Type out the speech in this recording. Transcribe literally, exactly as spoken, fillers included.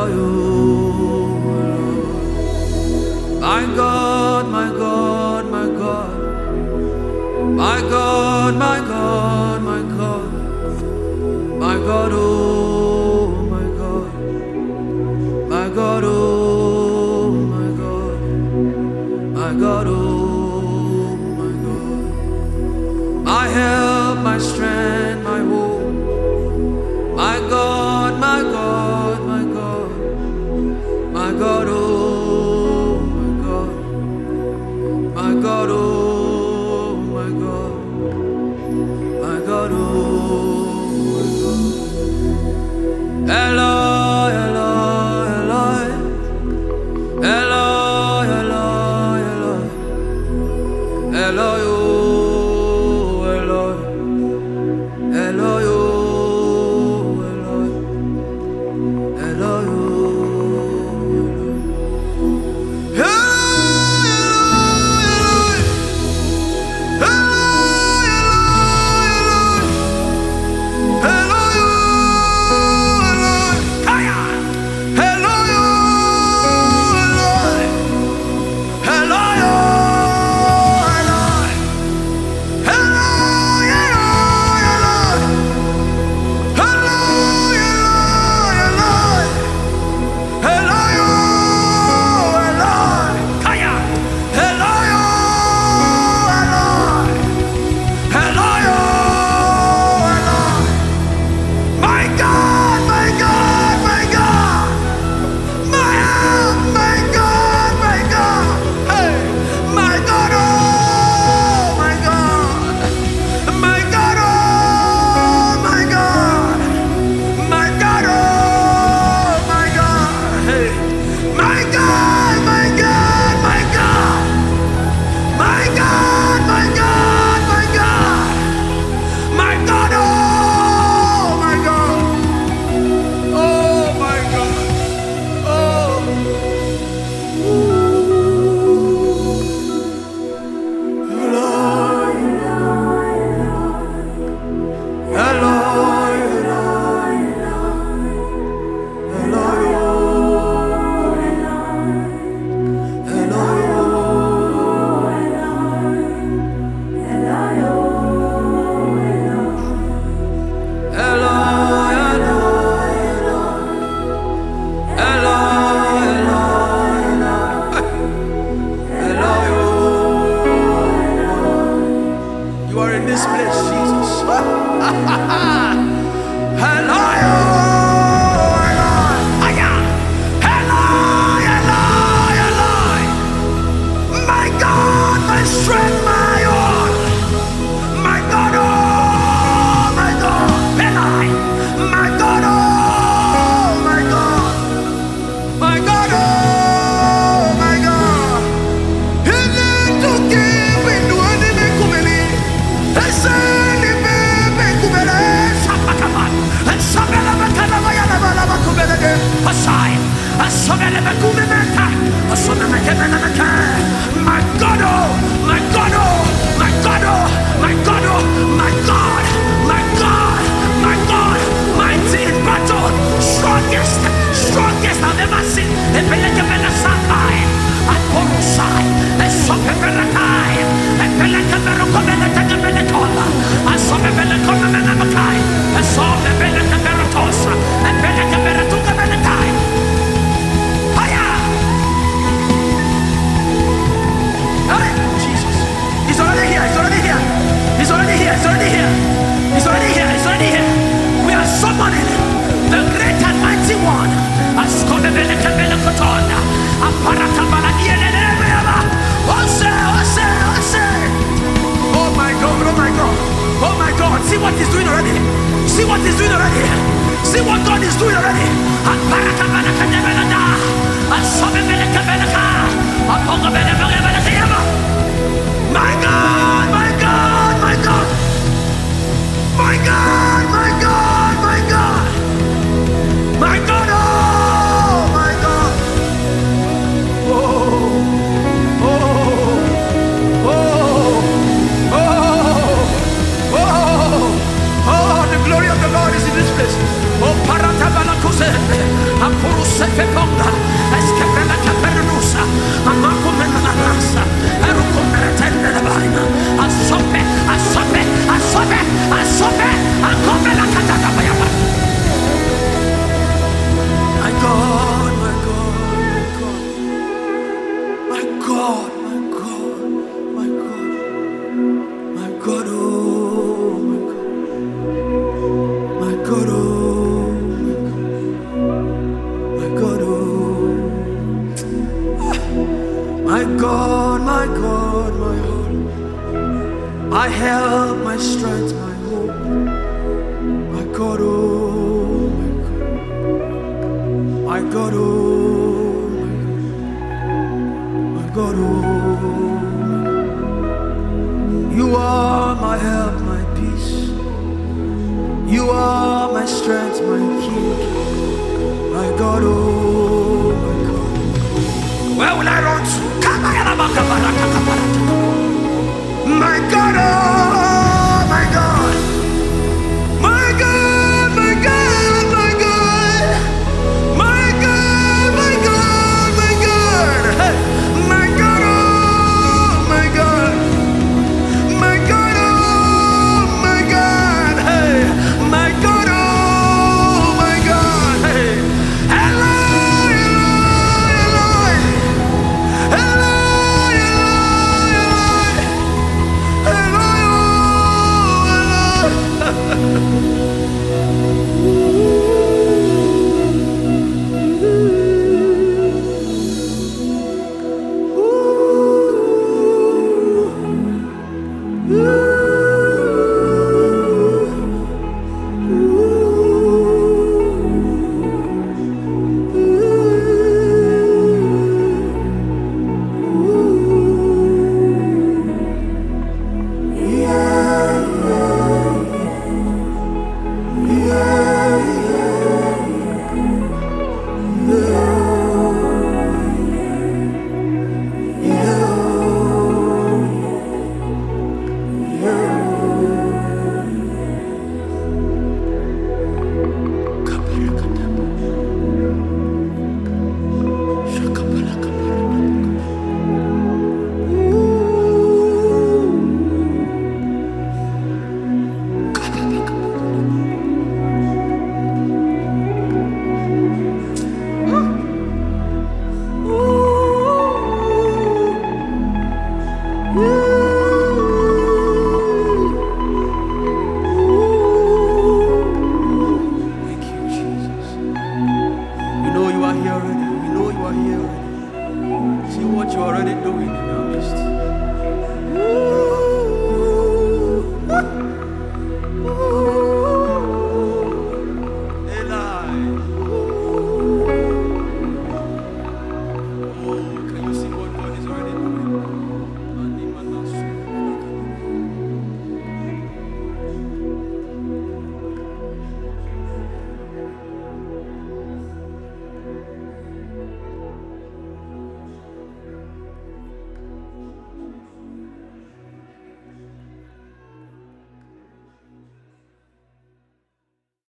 My God, my God, my God, my God, my God, my God, my God, oh my God, my God, oh my God, my God, oh my God, my help, my strength, my hope, my God, my God, my God, my God, oh my God, oh my God, my God, oh my God. Eloi, Eloi, Eloi, Eloi, Eloi, Eloi, Eloi, oh Eloi, Eloi, oh Eloi, Eloi, oh Glory of the Lord is in this place. Oh, Paratabalakuse, Apuruse feponga, esquebrela capernusa, amaco menanasa, erucumberetende la vaina, asope, asope, asope, asope, acome la catata bayaba. My God, my God, my God, my God, my God, my God, oh, my God, oh. My God, my God, my heart, my help, my strength, my hope, my God, oh, my God, oh, my God, oh, you are my help, my peace, you are my strength, my King, my God, oh, my God. Where will I run to? My God, oh, my God, my God, my God, my God, my God, my God, my God, hey, my God, oh, my God, my God, oh, my God, hey, my God, oh, my God, hey, Eloi, Eloi, Eloi. What you're already doing in our midst.